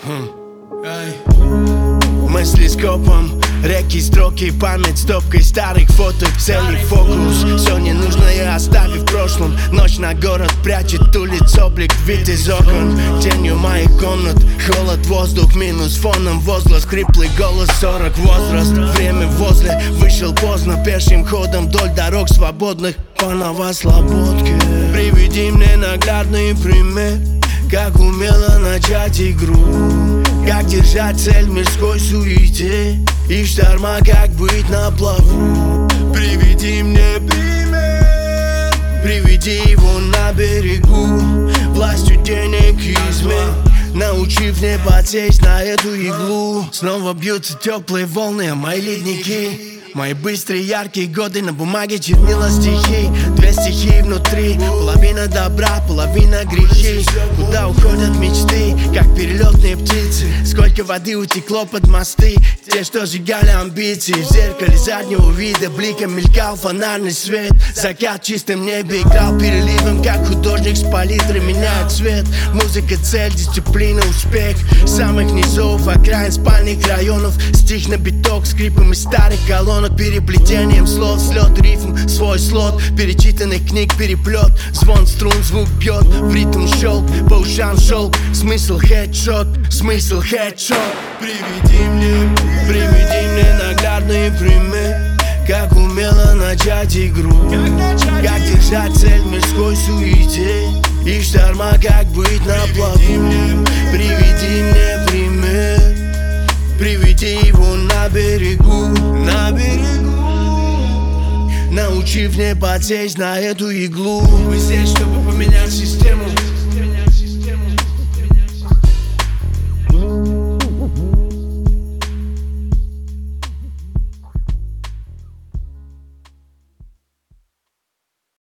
Мысли скопом, реки, строки, память стопкой старых фоток, цели, фокус. Все ненужное оставив в прошлом. Ночь на город прячет улиц, облик, вид из окон. Тенью моих комнат, холод, воздух, минус фоном возглас, хриплый голос, 40 возраст. Время возле, вышел поздно, пешим ходом вдоль дорог свободных по Новослободке. Приведи мне наглядный пример, как умело начать игру, как держать цель в мирской суете и шторма, как быть на плаву. Приведи мне пример, приведи его на берегу, властью денег и измен, научив не подсесть на эту иглу. Снова бьются теплые волны, а мои ледники. Мои быстрые яркие годы, на бумаге чернила стихи. Две стихи внутри, половина добра, половина грехи. Куда уходят мечты, как перелетные птицы? Сколько воды утекло под мосты, те, что сжигали амбиции. В зеркале заднего вида бликом мелькал фонарный свет. Закат в чистом небе играл переливом, как художник с палитры меняет цвет. Музыка, цель, дисциплина, успех. С самых низов, окраин спальных районов. Стих на биток, скрипом из старых колонок. Переплетением слов, слет, рифм, свой слот. Перечитанных книг переплет. Звон струн, звук бьет, в ритм щелк, по ушам шелк. Смысл хедшот, смысл хедшот. Приведи мне наглядный пример, как умело начать игру, как держать цель в мирской суете и шторма, как быть на плаву. Приведи мне пример, приведи его на берегу, научив не подсесть на эту иглу. Мы здесь, чтобы поменять систему.